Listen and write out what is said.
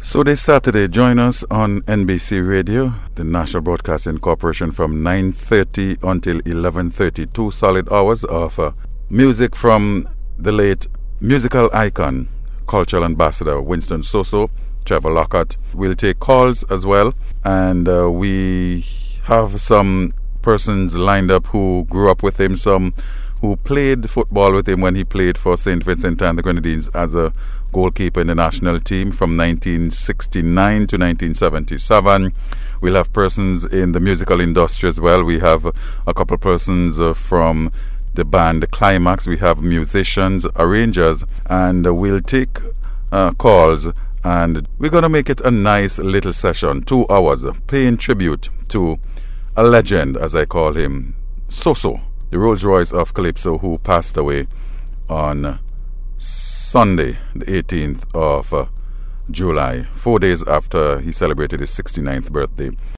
So this Saturday, join us on NBC Radio, the National Broadcasting Corporation, from 9:30 until 11:30. 2 solid hours of music from the late musical icon, cultural ambassador Winston Soso, Trevor Lockhart. We'll take calls as well, and we have some persons lined up who grew up with him, some who played football with him when he played for St. Vincent and the Grenadines as a goalkeeper in the national team from 1969 to 1977. We'll have persons in the musical industry as well. We have a couple persons from the band Climax. We have musicians, arrangers, and we'll take calls, and we're going to make it a nice little session, 2 hours, paying tribute to a legend, as I call him, Soso, the Rolls Royce of Calypso, who passed away on Sunday, the 18th of July, 4 days after he celebrated his 69th birthday.